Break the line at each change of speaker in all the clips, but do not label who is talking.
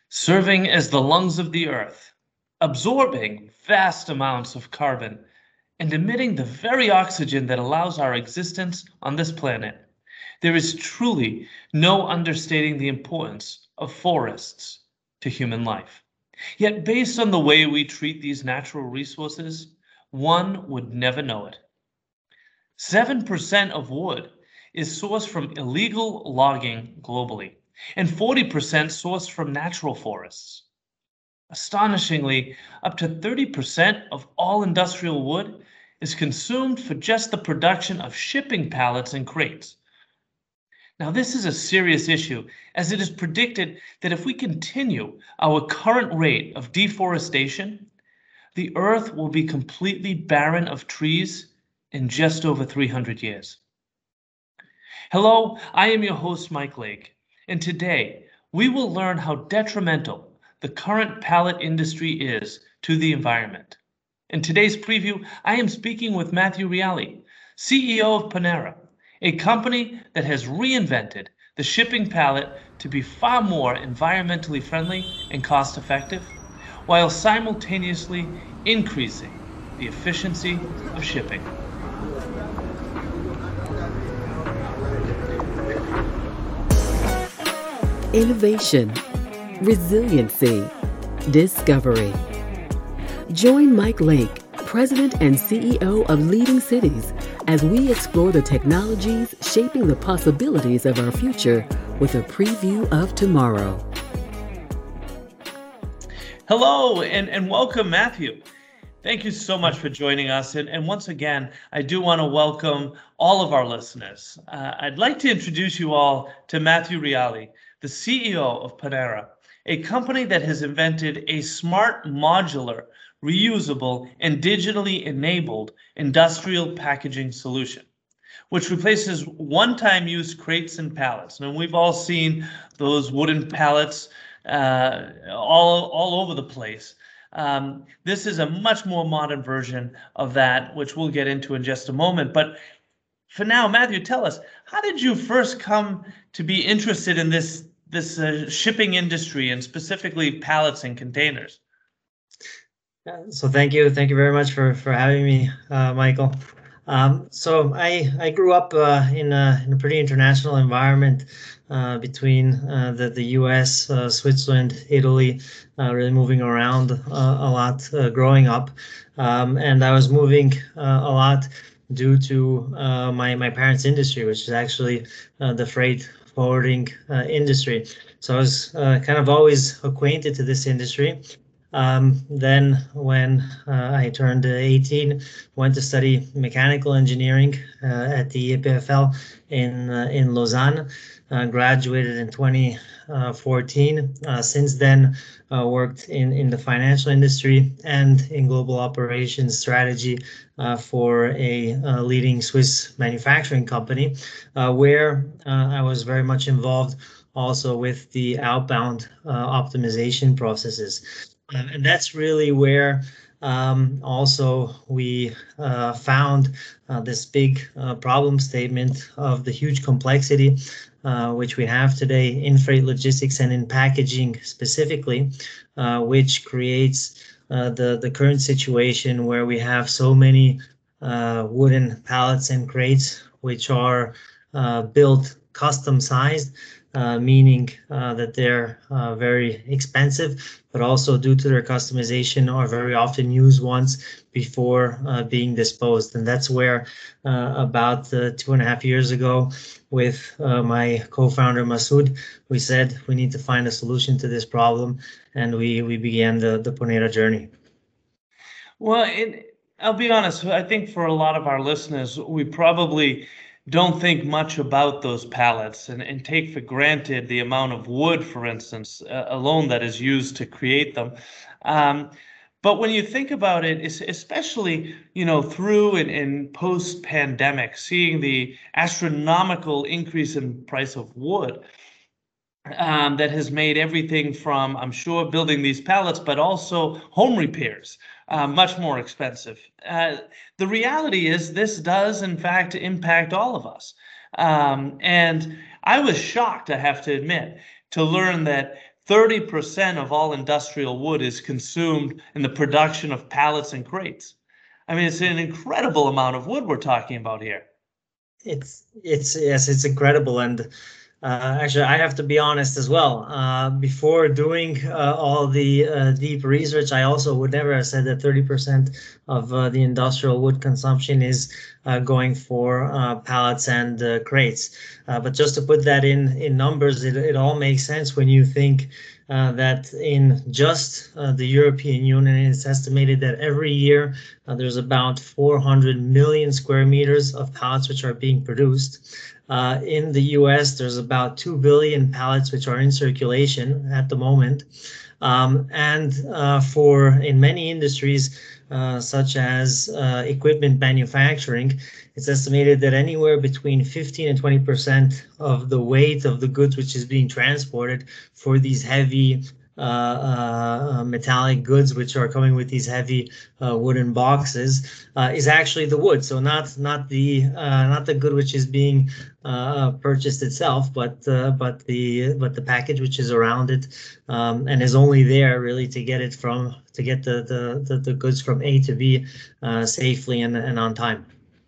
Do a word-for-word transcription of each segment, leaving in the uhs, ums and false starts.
serving as the lungs of the earth, absorbing vast amounts of carbon, and emitting the very oxygen that allows our existence on this planet. There is truly no understating the importance of forests to human life. Yet, based on the way we treat these natural resources, one would never know it. seven percent of wood is sourced from illegal logging globally, and forty percent sourced from natural forests. Astonishingly, up to thirty percent of all industrial wood is consumed for just the production of shipping pallets and crates. Now, this is a serious issue, as it is predicted that if we continue our current rate of deforestation, the earth will be completely barren of trees in just over three hundred years. Hello, I am your host, Mike Lake, and today we will learn how detrimental the current pallet industry is to the environment. In today's preview, I am speaking with Matthew Reali, C E O of Panera, a company that has reinvented the shipping pallet to be far more environmentally friendly and cost-effective, while simultaneously increasing the efficiency of shipping.
Innovation, resiliency, discovery. Join Mike Lake, President and C E O of Leading Cities, as we explore the technologies shaping the possibilities of our future with a preview of tomorrow.
Hello and, and welcome, Matthew. Thank you so much for joining us. And, and once again, I do want to welcome all of our listeners. Uh, I'd like to introduce you all to Matthew Reali, the C E O of Panera, a company that has invented a smart, modular, reusable, and digitally enabled industrial packaging solution, which replaces one-time use crates and pallets. And we've all seen those wooden pallets uh, all, all over the place. Um, this is a much more modern version of that, which we'll get into in just a moment. But for now, Matthew, tell us, how did you first come to be interested in this this uh, shipping industry, and specifically pallets and containers?
So thank you, thank you very much for for having me, uh, Michael. Um, so I I grew up uh, in a in a pretty international environment uh, between uh, the the U S, uh, Switzerland, Italy, uh, really moving around uh, a lot uh, growing up, um, and I was moving uh, a lot due to uh, my my parents' industry, which is actually uh, the freight forwarding uh, industry. So I was uh, kind of always acquainted to this industry. Um, then when uh, I turned eighteen, went to study mechanical engineering uh, at the E P F L in uh, in Lausanne, uh, graduated in twenty fourteen. Uh, since then, uh, worked in, in the financial industry and in global operations strategy uh, for a, a leading Swiss manufacturing company, uh, where uh, I was very much involved also with the outbound uh, optimization processes. Um, and that's really where um, also we uh, found uh, this big uh, problem statement of the huge complexity uh, which we have today in freight logistics and in packaging specifically, uh, which creates uh, the, the current situation where we have so many uh, wooden pallets and crates which are uh, built custom sized. Uh, meaning uh, that they're uh, very expensive, but also due to their customization are very often used once before uh, being disposed. And that's where uh, about uh, two and a half years ago with uh, my co-founder Masoud, we said we need to find a solution to this problem, and we, we began the, the Panera journey.
Well, it, I'll be honest, I think for a lot of our listeners, we probably don't think much about those pallets and, and take for granted the amount of wood, for instance, uh, alone that is used to create them. Um, but when you think about it, it's especially, you know, through and, and post-pandemic, seeing the astronomical increase in price of wood, um, that has made everything from, I'm sure, building these pallets, but also home repairs uh, much more expensive. Uh, the reality is this does, in fact, impact all of us. Um, and I was shocked, I have to admit, to learn that thirty percent of all industrial wood is consumed in the production of pallets and crates. I mean, it's an incredible amount of wood we're talking about here.
It's it's yes, it's incredible, and uh, actually, I have to be honest as well. Uh, before doing uh, all the uh, deep research, I also would never have said that thirty percent of uh, the industrial wood consumption is uh, going for uh, pallets and uh, crates. Uh, but just to put that in in numbers, it it all makes sense when you think uh, that in just uh, the European Union, it's estimated that every year uh, there's about four hundred million square meters of pallets which are being produced. Uh, in the U S, there's about two billion pallets which are in circulation at the moment. Um, and uh, for in many industries, uh, such as uh, equipment manufacturing, it's estimated that anywhere between fifteen and twenty percent of the weight of the goods which is being transported for these heavy Uh, uh, metallic goods, which are coming with these heavy uh, wooden boxes, uh, is actually the wood. So not not the uh, not the good which is being uh, purchased itself, but uh, but the but the package which is around it, um, and is only there really to get it from to get the the the, the goods from A to B uh, safely and, and on time.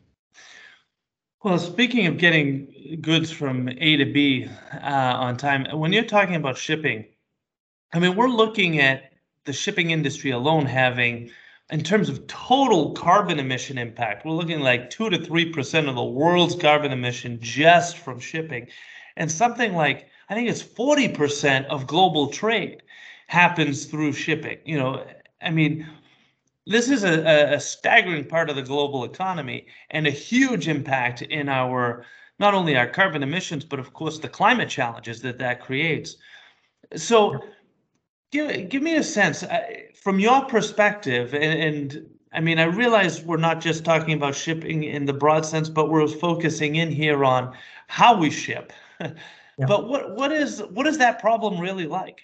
Well, speaking of getting goods from A to B uh, on time, when you're talking about shipping, I mean, we're looking at the shipping industry alone having, in terms of total carbon emission impact, we're looking like two to three percent of the world's carbon emission just from shipping. And something like, I think it's forty percent of global trade happens through shipping. You know, I mean, this is a, a staggering part of the global economy and a huge impact in our, not only our carbon emissions, but of course the climate challenges that that creates. So, Give, give me a sense uh, from your perspective, and, and I mean, I realize we're not just talking about shipping in the broad sense, but we're focusing in here on how we ship. Yeah. But what what is what is that problem really like?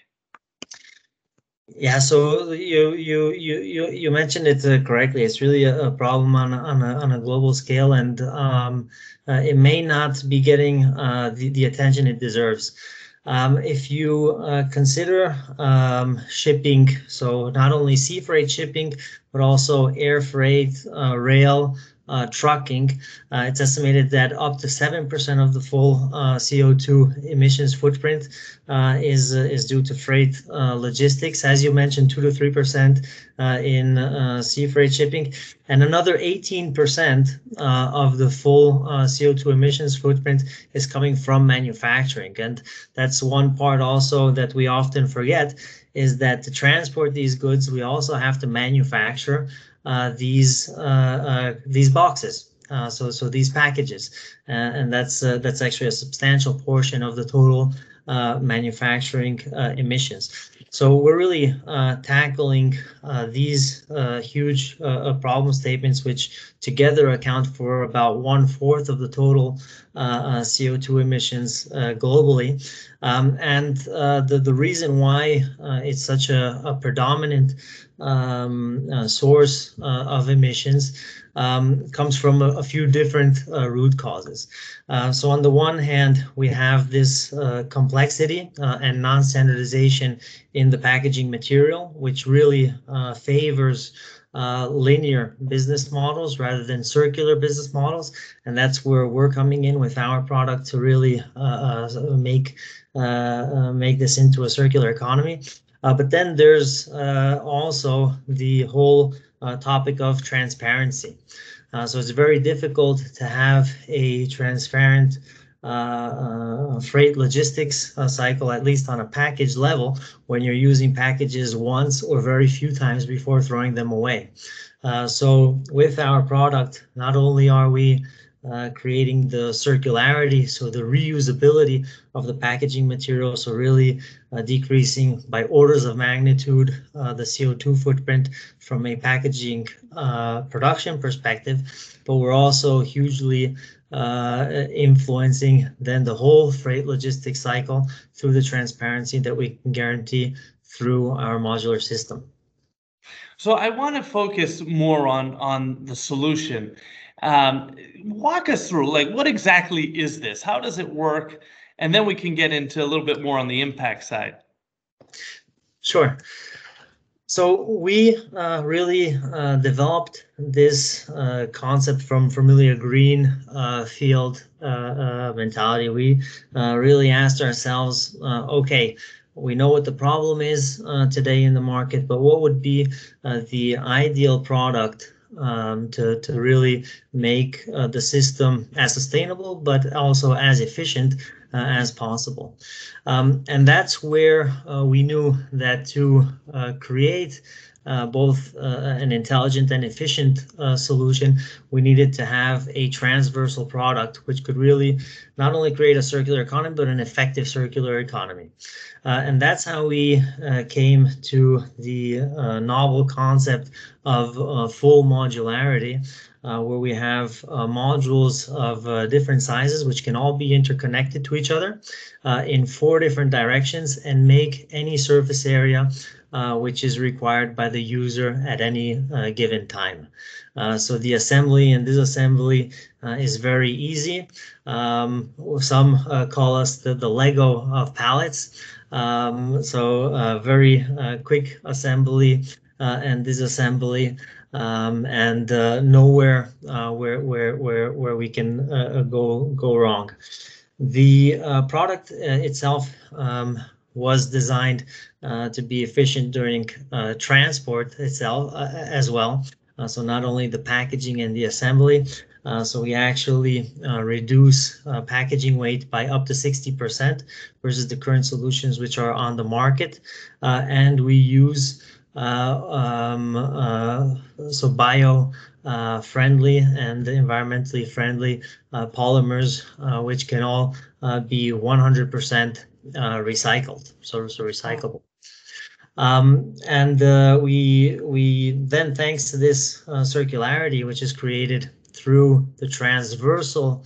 Yeah, so you you you you you mentioned it uh, correctly. It's really a, a problem on on a, on a global scale, and um, uh, it may not be getting uh, the the attention it deserves. Um, if you uh, consider um, shipping, so not only sea freight shipping, but also air freight, uh, rail, uh, trucking, uh, it's estimated that up to seven percent of the full uh, C O two emissions footprint uh, is uh, is due to freight uh, logistics. As you mentioned, two to three percent uh, in uh, sea freight shipping, and another eighteen percent uh, of the full uh, C O two emissions footprint is coming from manufacturing. And that's one part also that we often forget, is that to transport these goods, we also have to manufacture uh, these uh, uh, these boxes. Uh, so so these packages, uh, and that's uh, that's actually a substantial portion of the total uh, manufacturing uh, emissions. So we're really uh, tackling uh, these uh, huge uh, problem statements, which together account for about one fourth of the total uh, uh, C O two emissions uh, globally. Um, and uh, the, the reason why uh, it's such a, a predominant um, uh, source uh, of emissions Um, comes from a, a few different uh, root causes. Uh, so on the one hand, we have this uh, complexity uh, and non-standardization in the packaging material, which really uh, favors uh, linear business models rather than circular business models. And that's where we're coming in with our product to really uh, uh, make, uh, uh, make this into a circular economy. Uh, but then there's uh, also the whole uh, topic of transparency. Uh, so it's very difficult to have a transparent uh, uh, freight logistics uh, cycle, at least on a package level, when you're using packages once or very few times before throwing them away. Uh, so with our product, not only are we Uh, creating the circularity, so the reusability of the packaging material, so really uh, decreasing by orders of magnitude uh, the C O two footprint from a packaging uh, production perspective, but we're also hugely uh, influencing then the whole freight logistics cycle through the transparency that we can guarantee through our modular system.
So I want to focus more on, on the solution. Um, walk us through, like, what exactly is this? How does it work? And then we can get into a little bit more on the impact side.
Sure. So we uh, really uh, developed this uh, concept from Familiar Green uh, field uh, uh, mentality. We uh, really asked ourselves, uh, okay, we know what the problem is uh, today in the market, but what would be uh, the ideal product um, to, to really make uh, the system as sustainable, but also as efficient uh, as possible. Um, and that's where uh, we knew that to uh, create uh, both uh, an intelligent and efficient uh, solution, we needed to have a transversal product which could really not only create a circular economy, but an effective circular economy. Uh, and that's how we uh, came to the uh, novel concept of uh, full modularity, uh, where we have uh, modules of uh, different sizes, which can all be interconnected to each other uh, in four different directions and make any surface area uh, which is required by the user at any uh, given time. Uh, so the assembly and disassembly uh, is very easy. Um, some uh, call us the, the Lego of pallets. Um, so uh, very uh, quick assembly uh, and disassembly, um, and uh, nowhere uh, where where where where we can uh, go go wrong. The uh, product uh, itself um, was designed uh, to be efficient during uh, transport itself uh, as well. Uh, so not only the packaging and the assembly. Uh, so we actually uh, reduce uh, packaging weight by up to sixty percent versus the current solutions which are on the market. Uh, and we use uh, um, uh, so bio uh, friendly and environmentally friendly uh, polymers, uh, which can all uh, be one hundred percent uh, recycled, so, so recyclable. Um, and uh, we we then, thanks to this uh, circularity, which is created through the transversal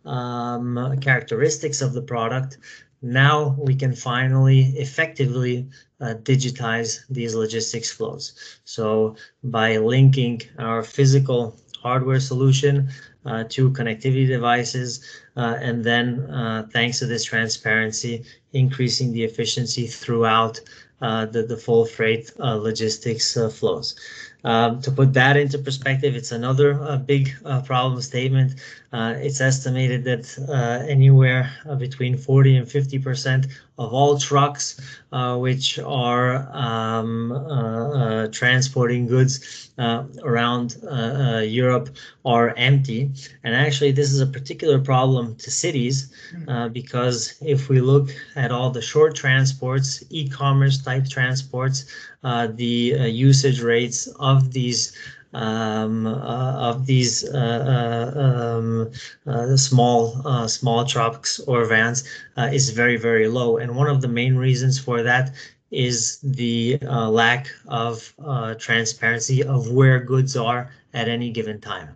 um, characteristics of the product, now we can finally effectively uh, digitize these logistics flows. So by linking our physical hardware solution uh, to connectivity devices, uh, and then uh, thanks to this transparency, increasing the efficiency throughout uh, the, the full freight uh, logistics uh, flows. Um, to put that into perspective, it's another uh, big uh, problem statement. Uh, it's estimated that uh, anywhere uh, between forty and fifty percent of all trucks uh, which are um, uh, uh, transporting goods uh, around uh, uh, Europe are empty. And actually, this is a particular problem to cities uh, because if we look at all the short transports, e-commerce type transports, uh, the uh, usage rates of these Um, uh, of these uh, uh, um, uh, small uh, small trucks or vans uh, is very, very low. And one of the main reasons for that is the uh, lack of uh, transparency of where goods are at any given time.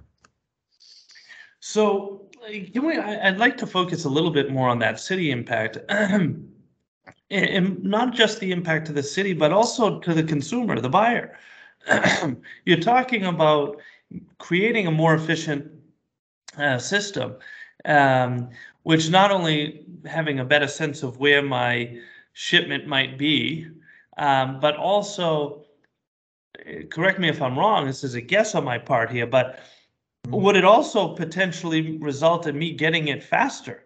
So can we, I'd like to focus a little bit more on that city impact. And not just the impact to the city, but also to the consumer, the buyer. You're talking about creating a more efficient uh, system, um, which not only having a better sense of where my shipment might be, um, but also, correct me if I'm wrong, this is a guess on my part here, but mm-hmm. would it also potentially result in me getting it faster?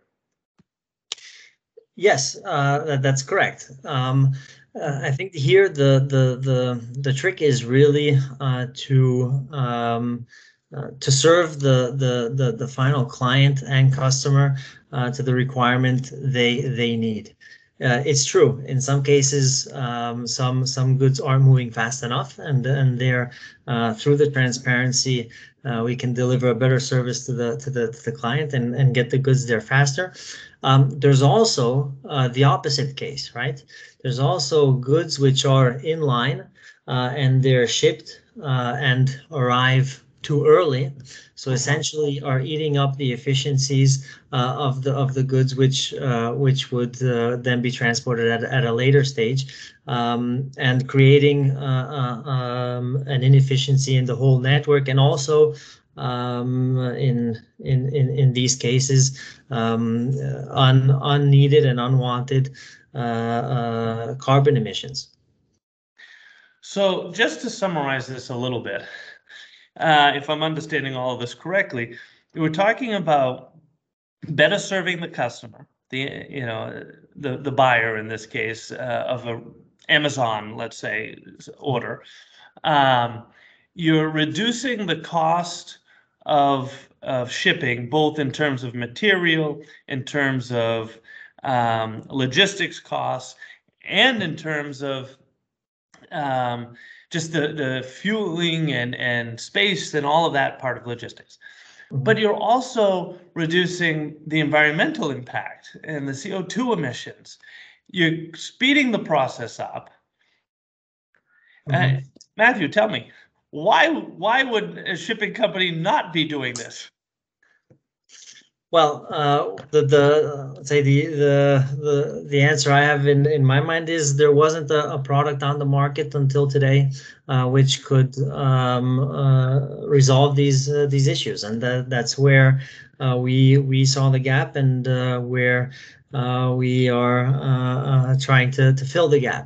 Yes, uh, that's correct. Um, Uh, I think here the the the the trick is really uh, to um, uh, to serve the, the the the final client and customer uh, to the requirement they they need. Uh, it's true. In some cases, um, some some goods aren't moving fast enough, and and they're uh, through the transparency, uh, we can deliver a better service to the to the to the client and and get the goods there faster. Um, there's also uh, the opposite case, right? There's also goods which are in line uh, and they're shipped uh, and arrive too early, so essentially are eating up the efficiencies uh, of the of the goods which uh, which would uh, then be transported at, at a later stage, um, and creating uh, uh, um, an inefficiency in the whole network, and also um, in, in in in these cases, um, un, unneeded and unwanted uh, uh, carbon emissions.
So just to summarize this a little bit, uh, if I'm understanding all of this correctly, we're talking about better serving the customer, the you know the the buyer in this case uh, of a Amazon, let's say, order. Um, you're reducing the cost of of shipping, both in terms of material, in terms of um, logistics costs, and in terms of um, just the the fueling and and space and all of that part of logistics. But you're also reducing the environmental impact and the C O two emissions. You're speeding the process up.
Mm-hmm.
Uh, Matthew, tell me, why why would a shipping company not be doing this?
Well, uh, the the let's say the the the the answer I have in in my mind is there wasn't a, a product on the market until today, uh, which could um, uh, resolve these uh, these issues, and that, that's where uh, we we saw the gap, and uh, where uh, we are uh, uh, trying to to fill the gap.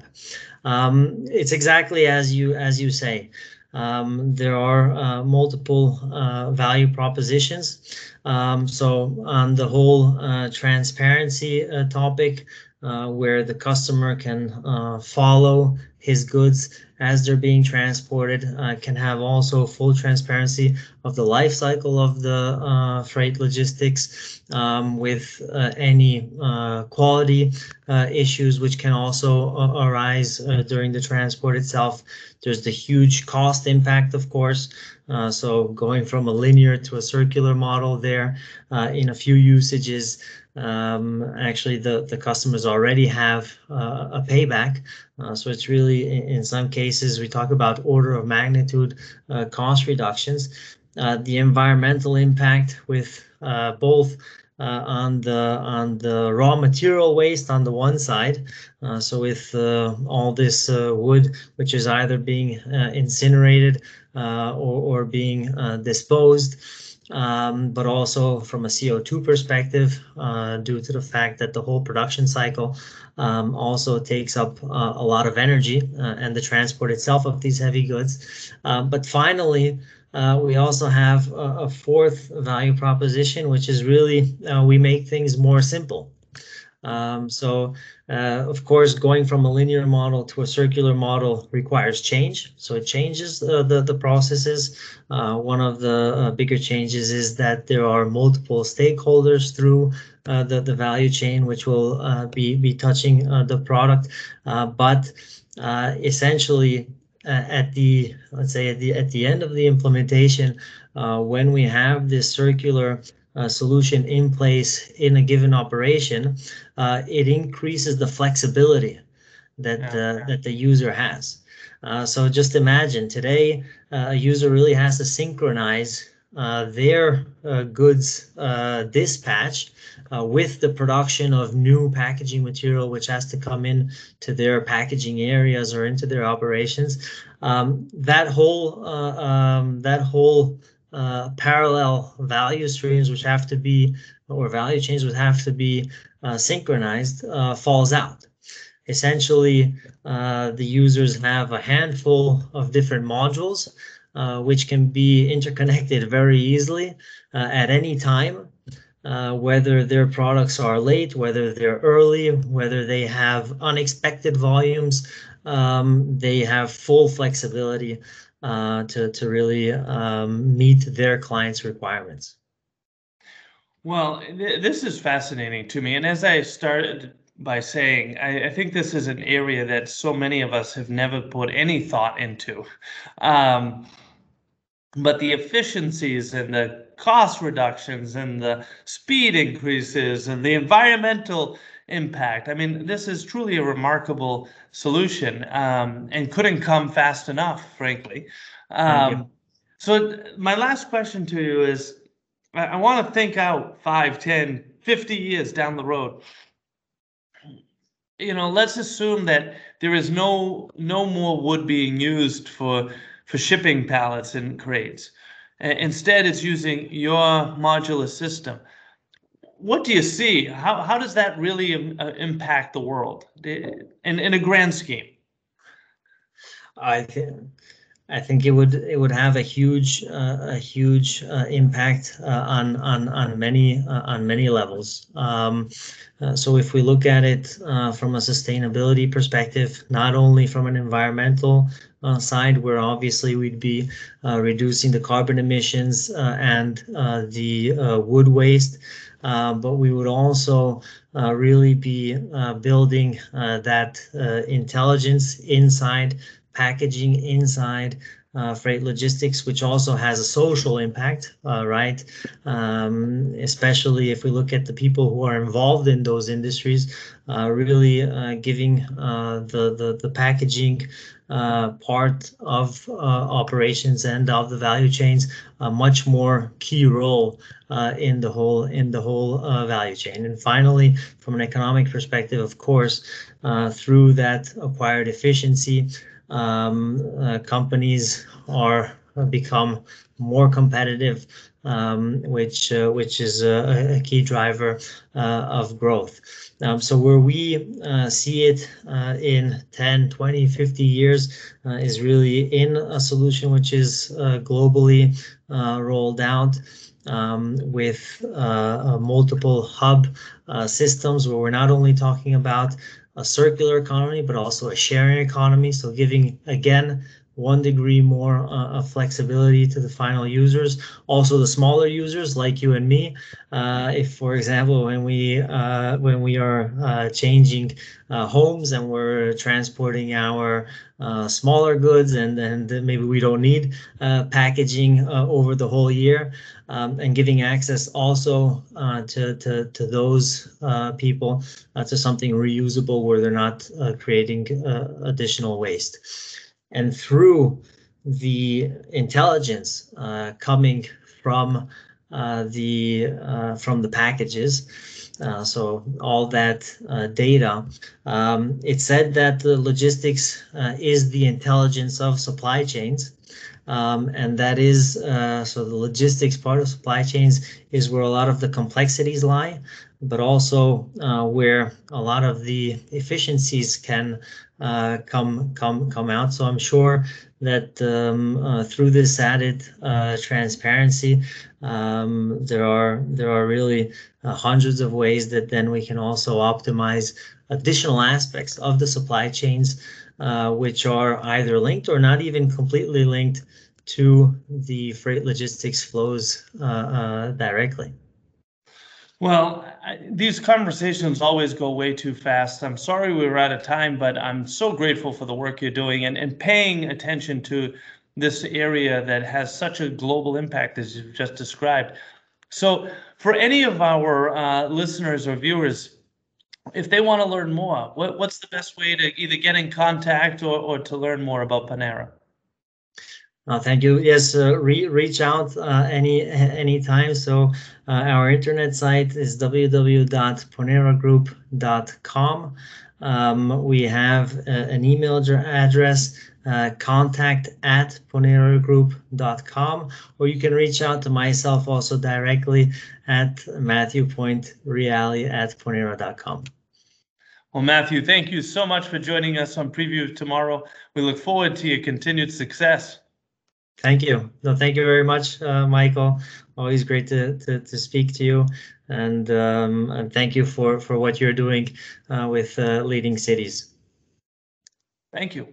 Um, it's exactly as you as you say. Um, there are uh, multiple uh, value propositions. Um, so on the whole uh, transparency uh, topic, uh, where the customer can uh, follow his goods as they're being transported, uh, can have also full transparency of the life cycle of the uh, freight logistics, um, with uh, any uh, quality uh, issues which can also uh, arise uh, during the transport itself. There's the huge cost impact, of course. Uh, so going from a linear to a circular model there, uh, in a few usages, um, actually the, the customers already have uh, a payback. Uh, so it's really, in, in some cases, we talk about order of magnitude uh, cost reductions. Uh, the environmental impact with uh, both Uh, on the on the raw material waste on the one side, uh, so with uh, all this uh, wood which is either being uh, incinerated uh, or, or being uh, disposed, um, but also from a C O two perspective, uh, due to the fact that the whole production cycle um, also takes up uh, a lot of energy, uh, and the transport itself of these heavy goods. Uh, but finally, Uh, we also have a, a fourth value proposition, which is really uh, we make things more simple. Um, so, uh, of course, going from a linear model to a circular model requires change. So it changes uh, the, the processes. Uh, one of the uh, bigger changes is that there are multiple stakeholders through uh, the, the value chain, which will uh, be, be touching uh, the product. Uh, but uh, essentially, Uh, at the let's say at the at the end of the implementation, uh, when we have this circular uh, solution in place in a given operation, uh, it increases the flexibility that
Yeah.
uh, that the user has. Uh, so just imagine today, uh, a user really has to synchronize uh, their uh, goods uh, dispatch uh, with the production of new packaging material, which has to come in to their packaging areas or into their operations. Um, that whole uh, um, that whole uh, parallel value streams, which have to be, or value chains, which have to be uh, synchronized, uh, falls out. Essentially, uh, the users have a handful of different modules, uh, which can be interconnected very easily uh, at any time, uh, whether their products are late, whether they're early, whether they have unexpected volumes. Um, they have full flexibility uh, to, to really um, meet their clients' requirements.
Well, th this is fascinating to me. And as I started by saying, I, I think this is an area that so many of us have never put any thought into. Um, but the efficiencies and the cost reductions and the speed increases and the environmental impact. I mean, this is truly a remarkable solution, um, and couldn't come fast enough, frankly. Um, so my last question to you is, I, I want to think out five, ten, fifty years down the road. You know, let's assume that there is no no more wood being used for for shipping pallets and crates. Instead, it's using your modular system. What do you see? How, how does that really uh, impact the world in, in a grand scheme?
I think I think it would it would have a huge uh, a huge uh, impact uh, on on on many uh, on many levels. Um, uh, so if we look at it uh, from a sustainability perspective, not only from an environmental uh, side, where obviously we'd be uh, reducing the carbon emissions uh, and uh, the uh, wood waste, uh, but we would also uh, really be uh, building uh, that uh, intelligence inside packaging inside uh, freight logistics, which also has a social impact, uh, right? Um, especially if we look at the people who are involved in those industries, uh, really uh, giving uh, the, the, the packaging uh, part of uh, operations and of the value chains a much more key role uh, in the whole in the whole uh, value chain. And finally, from an economic perspective, of course, uh, through that acquired efficiency, Um, uh, companies are uh, become more competitive, um, which uh, which is a, a key driver uh, of growth. Um, so where we uh, see it uh, in ten, twenty, fifty years uh, is really in a solution which is uh, globally uh, rolled out um, with uh, multiple hub uh, systems, where we're not only talking about a circular economy, but also a sharing economy. So giving, again, one degree more uh, of flexibility to the final users. Also the smaller users like you and me. Uh, if, for example, when we uh, when we are uh, changing uh, homes and we're transporting our uh, smaller goods, and then maybe we don't need uh, packaging uh, over the whole year, um, and giving access also uh, to, to, to those uh, people uh, to something reusable where they're not uh, creating uh, additional waste. And through the intelligence uh, coming from uh, the uh, from the packages, uh, so all that uh, data, um, it said that the logistics uh, is the intelligence of supply chains. Um, and that is, uh, so the logistics part of supply chains is where a lot of the complexities lie, but also uh, where a lot of the efficiencies can uh, come come come out. So I'm sure that um, uh, through this added uh, transparency, um, there are there are really uh, hundreds of ways that then we can also optimize additional aspects of the supply chains, uh, which are either linked or not even completely linked to the freight logistics flows uh, uh, directly.
Well, I, these conversations always go way too fast. I'm sorry we were out of time, but I'm so grateful for the work you're doing and, and paying attention to this area that has such a global impact as you've just described. So for any of our uh, listeners or viewers, if they want to learn more, what, what's the best way to either get in contact or, or to learn more about Panera?
Uh, thank you. Yes, uh, re reach out uh, any anytime. So uh, our internet site is w w w dot ponera group dot com. Um, we have uh, an email address, uh, contact at ponera group dot com, or you can reach out to myself also directly at matthew point reali at ponera dot com.
Well, Matthew, thank you so much for joining us on Preview of Tomorrow. We look forward to your continued success.
Thank you. No, thank you very much, uh, Michael. Always great to, to, to speak to you. And, um, and thank you for, for what you're doing uh, with uh, Leading Cities.
Thank you.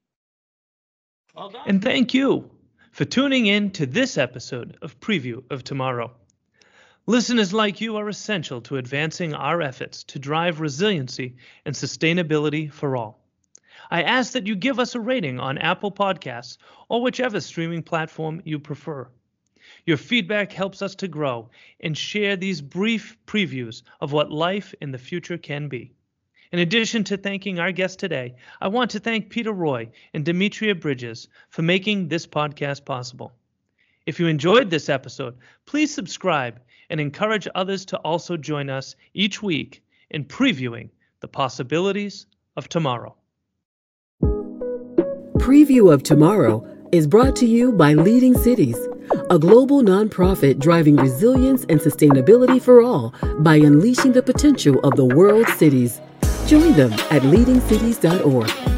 Well done. And thank you for tuning in to this episode of Preview of Tomorrow. Listeners like you are essential to advancing our efforts to drive resiliency and sustainability for all. I ask that you give us a rating on Apple Podcasts or whichever streaming platform you prefer. Your feedback helps us to grow and share these brief previews of what life in the future can be. In addition to thanking our guest today, I want to thank Peter Roy and Demetria Bridges for making this podcast possible. If you enjoyed this episode, please subscribe and encourage others to also join us each week in previewing the possibilities of tomorrow.
Preview of Tomorrow is brought to you by Leading Cities, a global nonprofit driving resilience and sustainability for all by unleashing the potential of the world's cities. Join them at leading cities dot org.